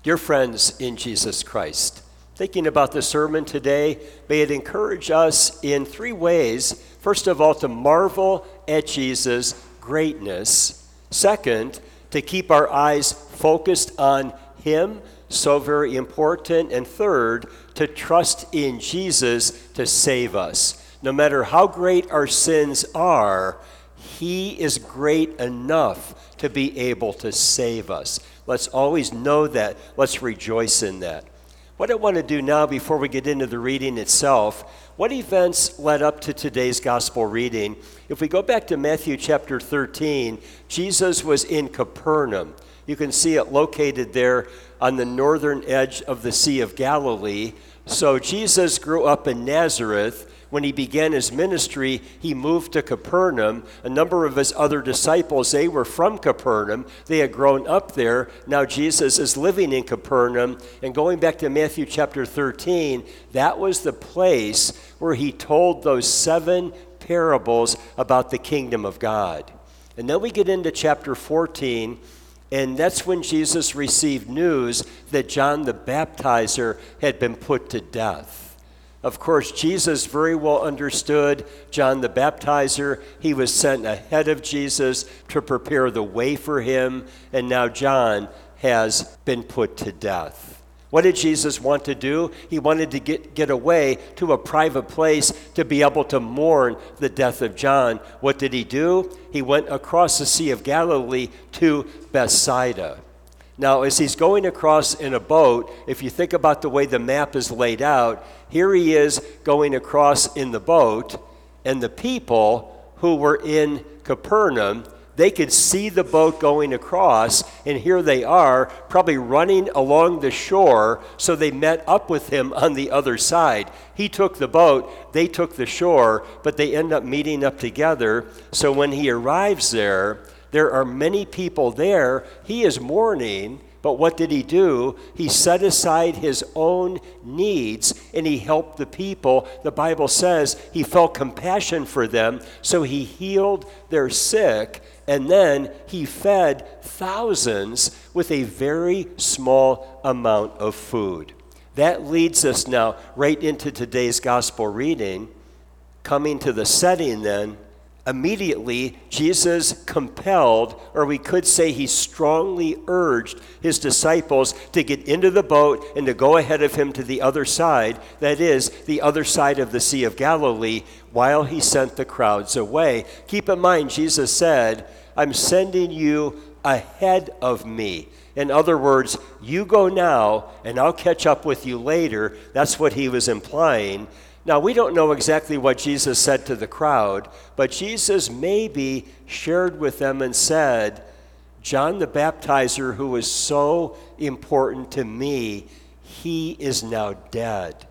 Dear friends in Jesus Christ, thinking about the sermon today, may it encourage us in three ways. First of all, to marvel at Jesus' greatness. Second, to keep our eyes focused on Him, so very important. And third, to trust in Jesus to save us. No matter how great our sins are, He is great enough to be able to save us. Let's always know that. Let's rejoice in that. What I want to do now before we get into the reading itself, what events led up to today's gospel reading? If we go back to Matthew chapter 13, Jesus was in Capernaum. You can see it located there on the northern edge of the Sea of Galilee. So Jesus grew up in Nazareth. When he began his ministry, he moved to Capernaum. A number of his other disciples, they were from Capernaum. They had grown up there. Now Jesus is living in Capernaum. And going back to Matthew chapter 13, that was the place where he told those 7 parables about the kingdom of God. And then we get into chapter 14, and that's when Jesus received news that John the Baptizer had been put to death. Of course, Jesus very well understood John the Baptizer. He was sent ahead of Jesus to prepare the way for him, and now John has been put to death. What did Jesus want to do? He wanted to get away to a private place to be able to mourn the death of John. What did he do? He went across the Sea of Galilee to Bethsaida. Now, as he's going across in a boat, if you think about the way the map is laid out, here he is going across in the boat, and the people who were in Capernaum, they could see the boat going across, and here they are, probably running along the shore, so they met up with him on the other side. He took the boat, they took the shore, but they end up meeting up together. So when he arrives there are many people there. He is mourning, but what did he do? He set aside his own needs and he helped the people. The Bible says he felt compassion for them, so he healed their sick, and then he fed thousands with a very small amount of food. That leads us now right into today's gospel reading. Coming to the setting then, immediately, Jesus compelled, or we could say he strongly urged his disciples to get into the boat and to go ahead of him to the other side, that is, the other side of the Sea of Galilee, while he sent the crowds away. Keep in mind, Jesus said, I'm sending you ahead of me. In other words, you go now, and I'll catch up with you later. That's what he was implying. Now, we don't know exactly what Jesus said to the crowd, but Jesus maybe shared with them and said, John the Baptizer, who was so important to me, he is now dead.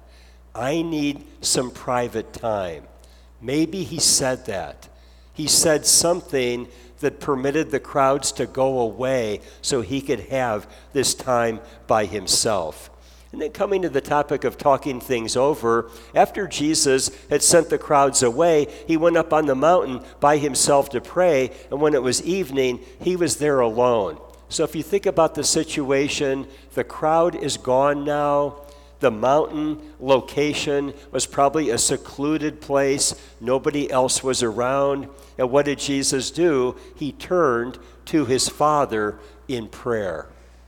I need some private time. Maybe he said that. He said something that permitted the crowds to go away so he could have this time by himself. And then coming to the topic of talking things over, after Jesus had sent the crowds away, he went up on the mountain by himself to pray, and when it was evening, he was there alone. So if you think about the situation, the crowd is gone now. The mountain location was probably a secluded place. Nobody else was around. And what did Jesus do? He turned to his Father in prayer.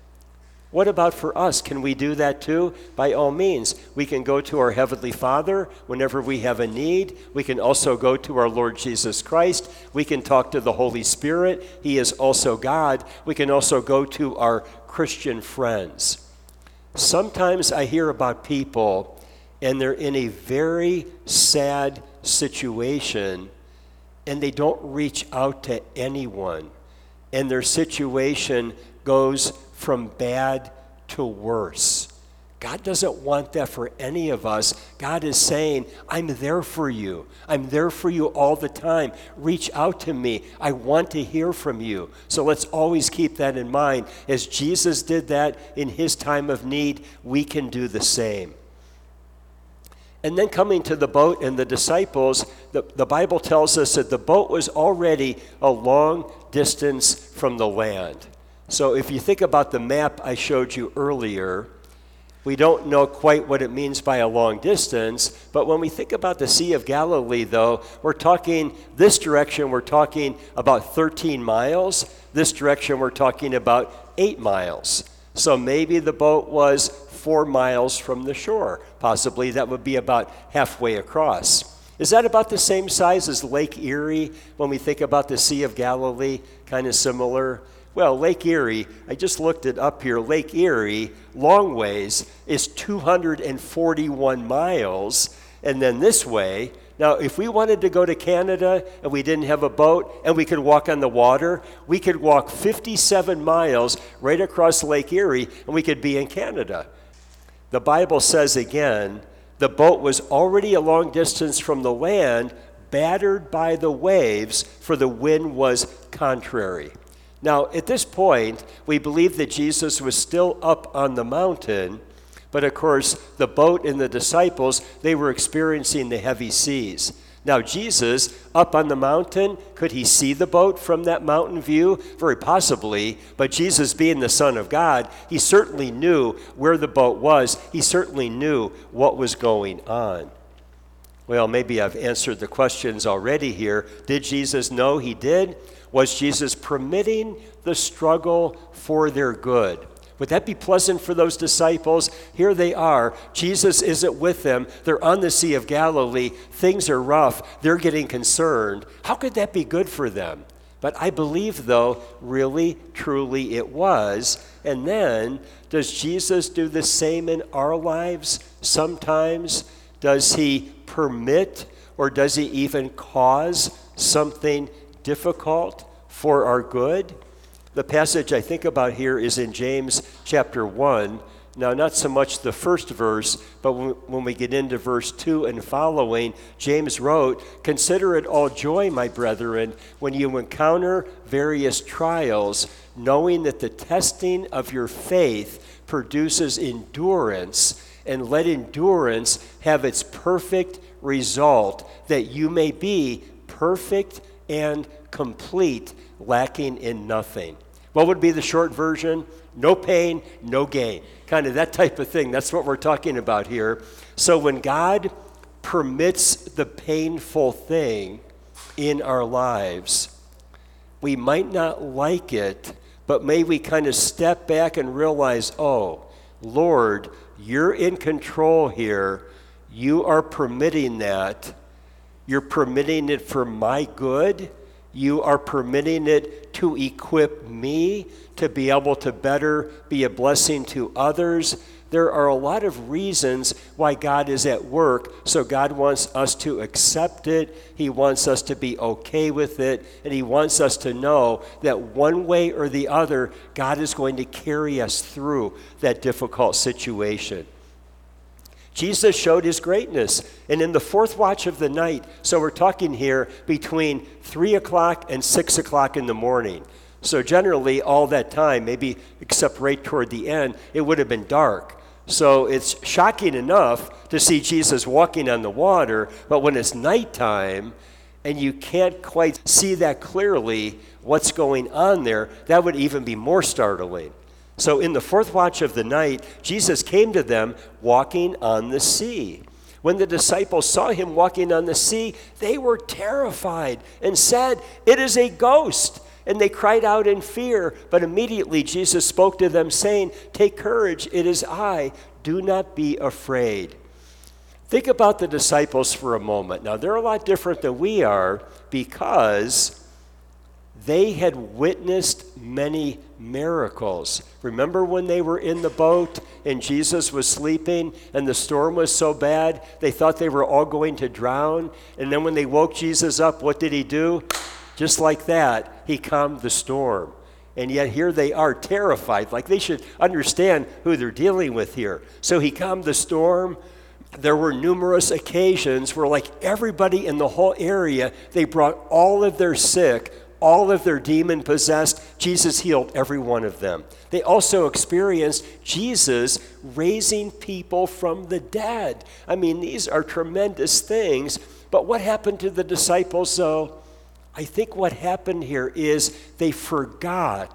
What about for us? Can we do that too? By all means. We can go to our Heavenly Father whenever we have a need. We can also go to our Lord Jesus Christ. We can talk to the Holy Spirit. He is also God. We can also go to our Christian friends. Sometimes I hear about people and they're in a very sad situation and they don't reach out to anyone, and their situation goes from bad to worse. God doesn't want that for any of us. God is saying, I'm there for you. I'm there for you all the time. Reach out to me. I want to hear from you. So let's always keep that in mind. As Jesus did that in his time of need, we can do the same. And then coming to the boat and the disciples, the Bible tells us that the boat was already a long distance from the land. So if you think about the map I showed you earlier, we don't know quite what it means by a long distance, but when we think about the Sea of Galilee, though, we're talking this direction, we're talking about 13 miles. This direction, we're talking about 8 miles. So maybe the boat was 4 miles from the shore. Possibly that would be about halfway across. Is that about the same size as Lake Erie when we think about the Sea of Galilee? Kind of similar? Well, Lake Erie, I just looked it up here. Lake Erie, long ways, is 241 miles. And then this way, now if we wanted to go to Canada and we didn't have a boat and we could walk on the water, we could walk 57 miles right across Lake Erie and we could be in Canada. The Bible says again, the boat was already a long distance from the land, battered by the waves, for the wind was contrary. Now, at this point, we believe that Jesus was still up on the mountain, but of course, the boat and the disciples, they were experiencing the heavy seas. Now, Jesus, up on the mountain, could he see the boat from that mountain view? Very possibly, but Jesus being the Son of God, he certainly knew where the boat was. He certainly knew what was going on. Well, maybe I've answered the questions already here. Did Jesus know? He did. Was Jesus permitting the struggle for their good? Would that be pleasant for those disciples? Here they are. Jesus isn't with them. They're on the Sea of Galilee. Things are rough. They're getting concerned. How could that be good for them? But I believe, though, really, truly it was. And then, does Jesus do the same in our lives sometimes? Does he permit or does he even cause something difficult for our good? The passage I think about here is in James chapter 1. Now, not so much the first verse, but when we get into verse 2 and following, James wrote, "Consider it all joy, my brethren, when you encounter various trials, knowing that the testing of your faith produces endurance, and let endurance have its perfect result, that you may be perfect and complete, lacking in nothing." What would be the short version? No pain, no gain. Kind of that type of thing. That's what we're talking about here. So when God permits the painful thing in our lives, we might not like it, but may we kind of step back and realize, oh, Lord, you're in control here. You are permitting that. You're permitting it for my good. You are permitting it to equip me to be able to better be a blessing to others. There are a lot of reasons why God is at work, so God wants us to accept it. He wants us to be okay with it, and he wants us to know that one way or the other, God is going to carry us through that difficult situation. Jesus showed his greatness, and in the fourth watch of the night, so we're talking here between 3 o'clock and 6 o'clock in the morning. So generally all that time, maybe except right toward the end, it would have been dark. So it's shocking enough to see Jesus walking on the water, but when it's nighttime and you can't quite see that clearly what's going on there, that would even be more startling. So in the fourth watch of the night, Jesus came to them walking on the sea. When the disciples saw him walking on the sea, they were terrified and said, "It is a ghost." And they cried out in fear. But immediately Jesus spoke to them, saying, "Take courage, it is I. Do not be afraid." Think about the disciples for a moment. Now, they're a lot different than we are because they had witnessed many miracles. Remember when they were in the boat and Jesus was sleeping and the storm was so bad they thought they were all going to drown? And then when they woke Jesus up, what did he do? Just like that, he calmed the storm. And yet here they are terrified, like they should understand who they're dealing with here. So he calmed the storm. There were numerous occasions where, like everybody in the whole area, they brought all of their sick, all of their demon-possessed. Jesus healed every one of them. They also experienced Jesus raising people from the dead. I mean, these are tremendous things. But what happened to the disciples, though? I think what happened here is they forgot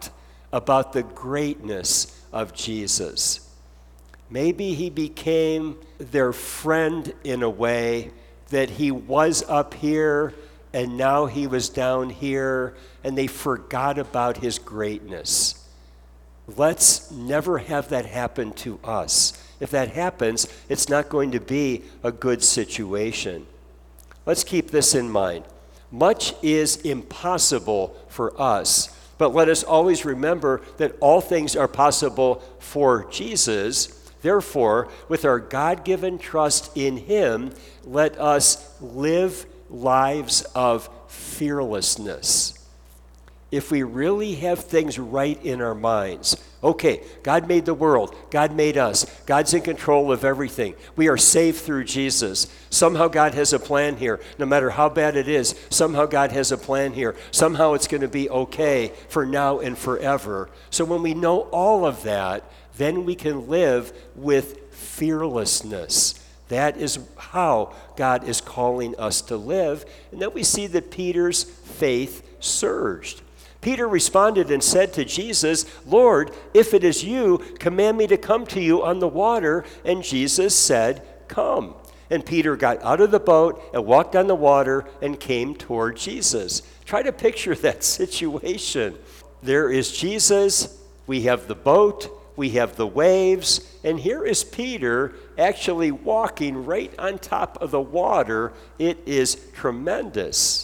about the greatness of Jesus. Maybe he became their friend in a way that he was up here and now he was down here and they forgot about his greatness. Let's never have that happen to us. If that happens, it's not going to be a good situation. Let's keep this in mind. Much is impossible for us, but let us always remember that all things are possible for Jesus. Therefore, with our God-given trust in him, let us live lives of fearlessness. If we really have things right in our minds, okay, God made the world, God made us, God's in control of everything. We are saved through Jesus. Somehow God has a plan here. No matter how bad it is, somehow God has a plan here. Somehow it's going to be okay for now and forever. So when we know all of that, then we can live with fearlessness. That is how God is calling us to live. And then we see that Peter's faith surged. Peter responded and said to Jesus, "Lord, if it is you, command me to come to you on the water." And Jesus said, "Come." And Peter got out of the boat and walked on the water and came toward Jesus. Try to picture that situation. There is Jesus, we have the boat, we have the waves, and here is Peter actually walking right on top of the water. It is tremendous.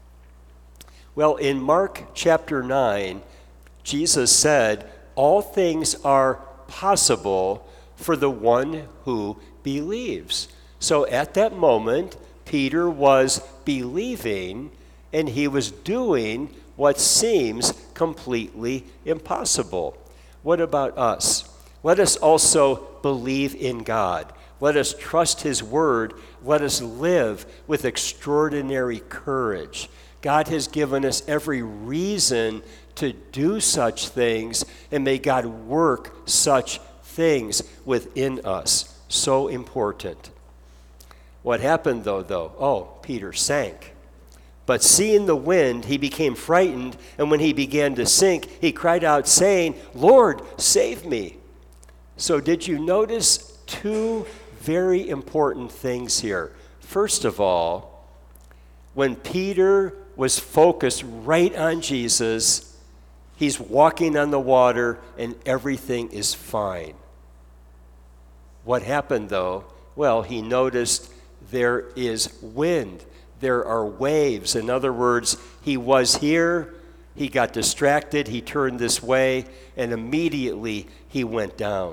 Well, in Mark chapter 9, Jesus said, "All things are possible for the one who believes." So at that moment, Peter was believing, and he was doing what seems completely impossible. What about us? Let us also believe in God. Let us trust his word. Let us live with extraordinary courage. God has given us every reason to do such things, and may God work such things within us. So important. What happened though? Oh, Peter sank. But seeing the wind, he became frightened, and when he began to sink, he cried out, saying, "Lord, save me." So did you notice two very important things here? First of all, when Peter was focused right on Jesus, he's walking on the water and everything is fine. What happened though? Well, he noticed there is wind. There are waves. In other words, he was here, he got distracted, he turned this way, and immediately he went down.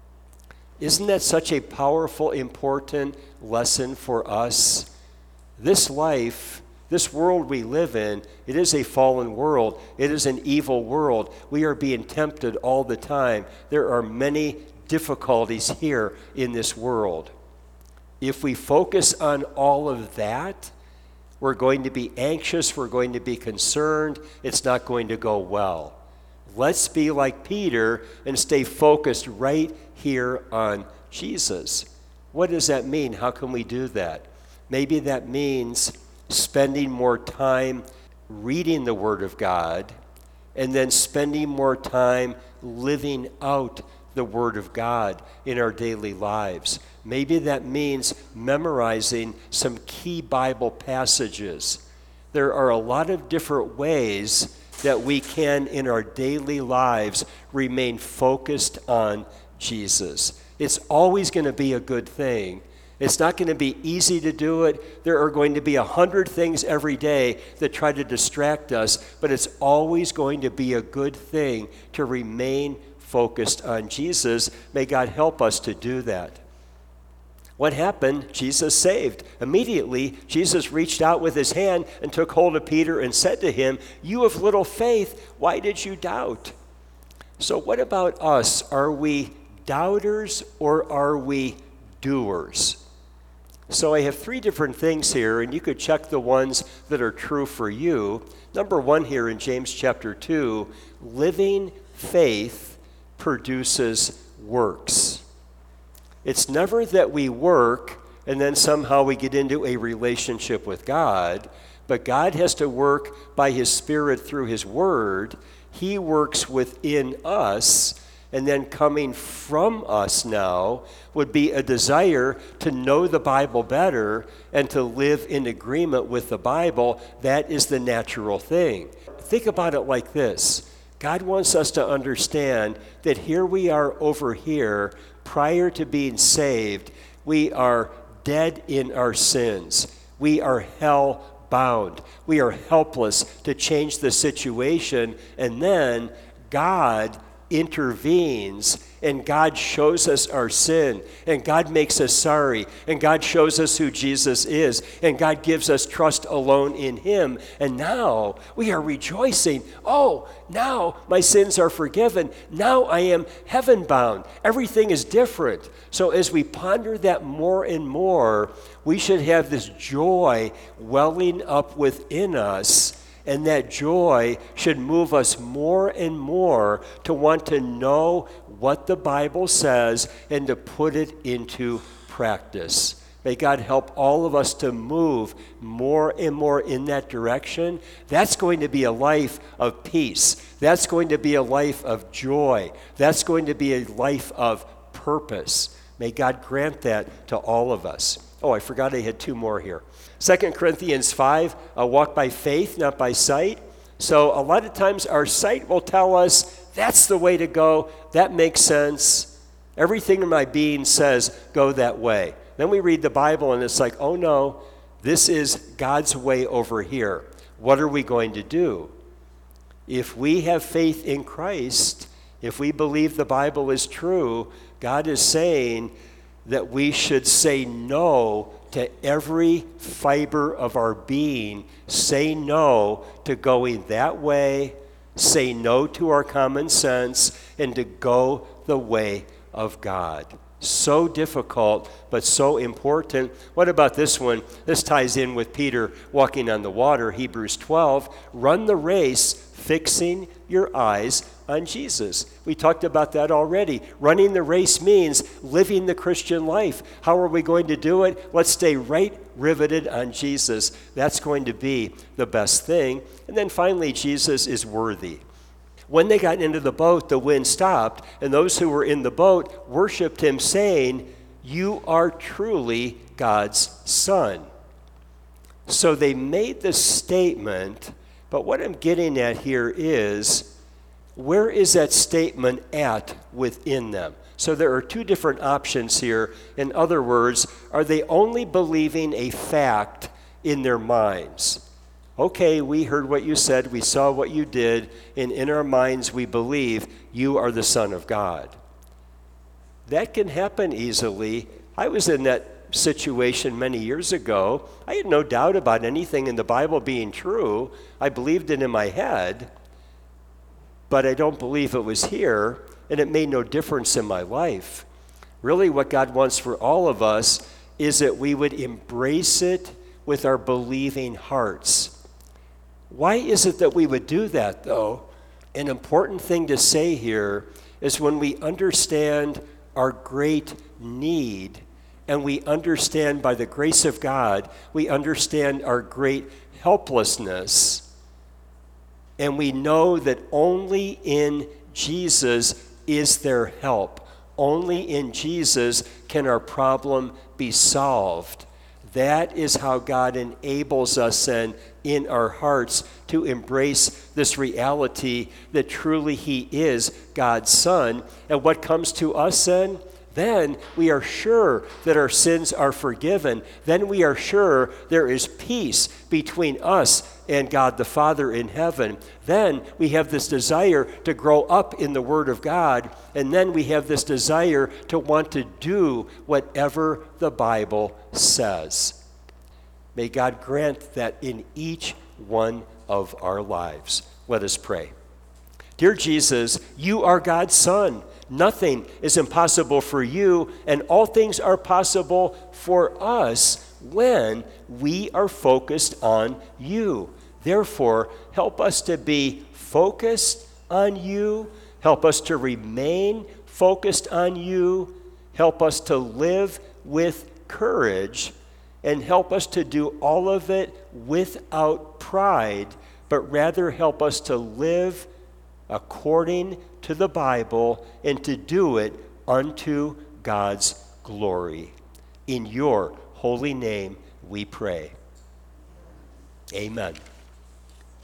Isn't that such a powerful, important lesson for us? This life, this world we live in, it is a fallen world. It is an evil world. We are being tempted all the time. There are many difficulties here in this world. If we focus on all of that, we're going to be anxious, we're going to be concerned, it's not going to go well. Let's be like Peter and stay focused right here on Jesus. What does that mean? How can we do that? Maybe that means spending more time reading the Word of God and then spending more time living out the Word of God in our daily lives. Maybe that means memorizing some key Bible passages. There are a lot of different ways that we can, in our daily lives, remain focused on Jesus. It's always going to be a good thing. It's not going to be easy to do it. There are going to be 100 things every day that try to distract us, but it's always going to be a good thing to remain focused on Jesus. May God help us to do that. What happened? Jesus saved. Immediately, Jesus reached out with his hand and took hold of Peter and said to him, "You of little faith, why did you doubt?" So what about us? Are we doubters or are we doers? So I have three different things here, and you could check the ones that are true for you. Number one here in James chapter 2, living faith produces works. It's never that we work and then somehow we get into a relationship with God, but God has to work by his Spirit through his Word. He works within us, and then coming from us now would be a desire to know the Bible better and to live in agreement with the Bible. That is the natural thing. Think about it like this. God wants us to understand that here we are over here, prior to being saved, we are dead in our sins. We are hell-bound. We are helpless to change the situation, and then God intervenes, and God shows us our sin, and God makes us sorry, and God shows us who Jesus is, and God gives us trust alone in him, and now we are rejoicing. Oh, now my sins are forgiven. Now I am heaven-bound. Everything is different. So as we ponder that more and more, we should have this joy welling up within us. And that joy should move us more and more to want to know what the Bible says and to put it into practice. May God help all of us to move more and more in that direction. That's going to be a life of peace. That's going to be a life of joy. That's going to be a life of purpose. May God grant that to all of us. Oh, I forgot I had two more here. 2 Corinthians 5, walk by faith, not by sight. So a lot of times our sight will tell us, that's the way to go, that makes sense. Everything in my being says, go that way. Then we read the Bible and it's like, oh no, this is God's way over here. What are we going to do? If we have faith in Christ, if we believe the Bible is true, God is saying that we should say no to every fiber of our being, say no to going that way, say no to our common sense, and to go the way of God. So difficult, but so important. What about this one? This ties in with Peter walking on the water, Hebrews 12. Run the race, fixing your eyes on Jesus. We talked about that already. Running the race means living the Christian life. How are we going to do it? Let's stay right riveted on Jesus. That's going to be the best thing. And then finally, Jesus is worthy. When they got into the boat, the wind stopped, and those who were in the boat worshiped him, saying, "You are truly God's Son." So they made the statement, but what I'm getting at here is, where is that statement at within them? So there are two different options here. In other words, are they only believing a fact in their minds? Okay, we heard what you said, we saw what you did, and in our minds we believe you are the Son of God. That can happen easily. I was in that situation many years ago. I had no doubt about anything in the Bible being true. I believed it in my head, but I don't believe it was here, and it made no difference in my life. Really, what God wants for all of us is that we would embrace it with our believing hearts. Why is it that we would do that, though? An important thing to say here is when we understand our great need, and we understand by the grace of God, we understand our great helplessness, and we know that only in Jesus is there help. Only in Jesus can our problem be solved. That is how God enables us then in our hearts to embrace this reality that truly he is God's Son. And what comes to us then? Then we are sure that our sins are forgiven. Then we are sure there is peace between us and God the Father in heaven. Then we have this desire to grow up in the Word of God. And then we have this desire to want to do whatever the Bible says. May God grant that in each one of our lives. Let us pray. Dear Jesus, you are God's Son. Nothing is impossible for you, and all things are possible for us when we are focused on you. Therefore, help us to be focused on you. Help us to remain focused on you. Help us to live with courage, and help us to do all of it without pride, but rather help us to live according to the Bible and to do it unto God's glory. In your holy name we pray. Amen.